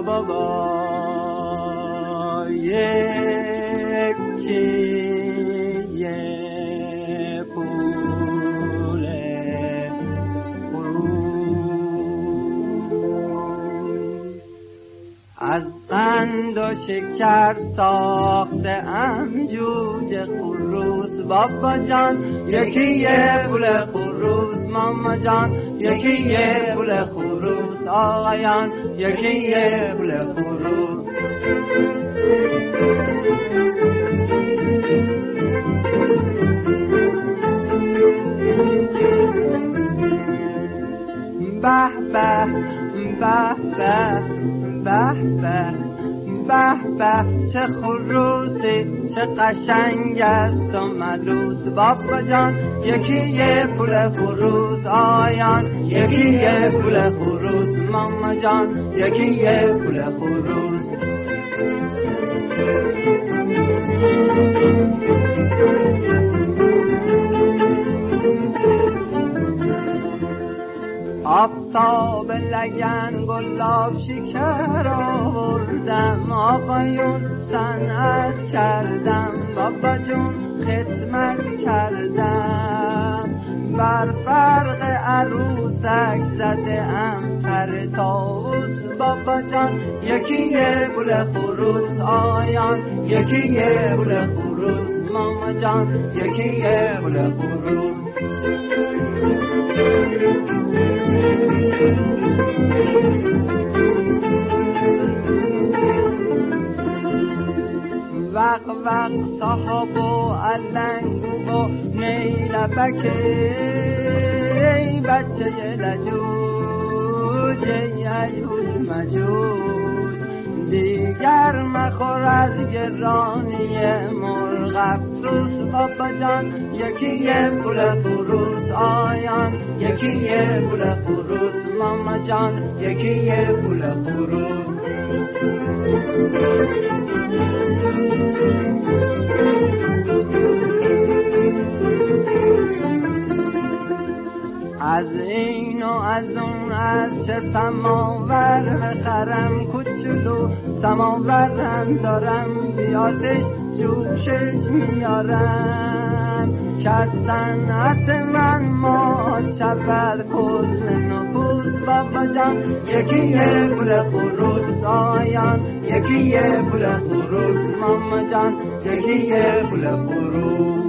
بابا یکی پول خروس از قند و شکر ساخته ام جوجه خروس بابا جان یکی پول خروس ماما جان یکی پول خروس آقایان یکی پول خروس به به به به به به به چه خروسی چه قشنگ است و ملوس بابا جان یکی پول خروس آیان یکی پول خروس ماما جان یکی پول خروس آفتاب لگن گلاب شکر آوردم آقایون صنعت کردم بابا جون خدمت کردم بر فرق عروسک زده ام پر طاووس بابا جان یکی پول خروس آیان یکی پول خروس ماما جان یکی پول خروس وق وق صاحب و علنگ و نیلبک ای بچه لجوج ای ایوج مجوج دیگر مخور از گرانی مرغ افسوس بابا جان یکی پول خروس آیان یکی پول خروس ماما جان یکی پول خروس از این و از اون از چه سماور بخرم کوچولو سماورم دارم بیاتش جوشش میارم که از صنعت من ما شود کل نفوس بابا جان یکی پول خروس آیان یکی پول خروس ماما جان یکی پول خروس